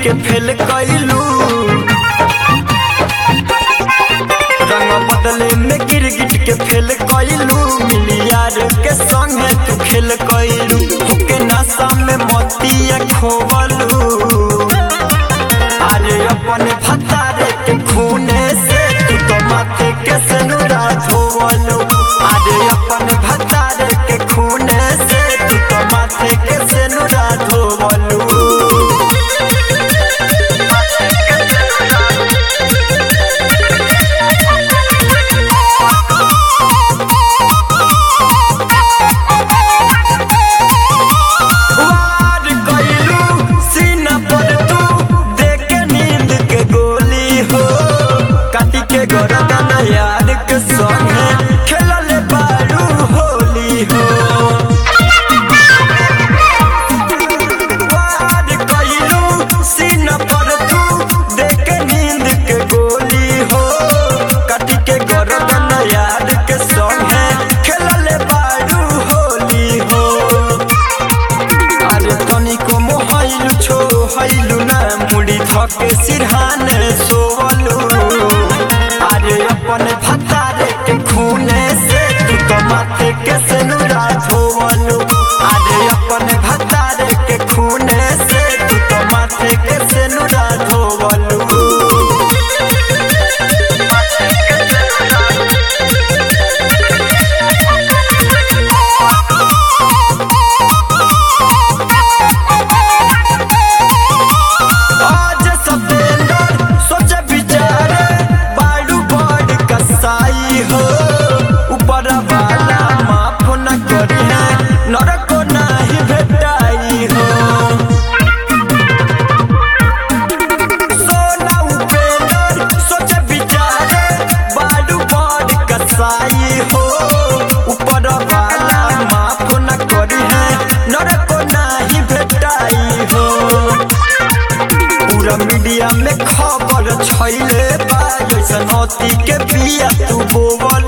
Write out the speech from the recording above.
के फेल कैलू, रंग बदले में गिरगिट के फेल कैलू, मिलियार के संगे तू खेल कैलू, होके नशा में मोतिया खोवलू। अरे अपने भतारे के खूने से तू तो माथे के सनुरा धोवलू। अरे अपने भतारे के खूने से तू तो माथे के सनुरा धोवलू। यार के संगे खेलले बारू होली हो, वार कइलू सीना पर तू देके नींद के गोली हो, काटी के गर्दन यार के संगे खेलले बारू होली हो। अरे तनिको मोहइलू छोहइलू ना, मुड़ी धके सिरहाने सोवलू। अपने भतारे के खूने से तू तो माथे के सनुरा धोवलू। अरे अपने भतारे के खूने से तू तो माथे के सनुरा धोवलू। आज सतेंदर सोचे विचारे हो, ऊपर वाला माफ न करी है, नरक नहीं भेटाई हो। सोना उपेंदर सोचे विचारे बाडू बड़ कसाई हो, ऊपर वाला माफ न करी है, नरक नहीं भेटाई हो। पूरा मीडिया में खबर छैले बा, जैसन होती के पिया तू बोवल।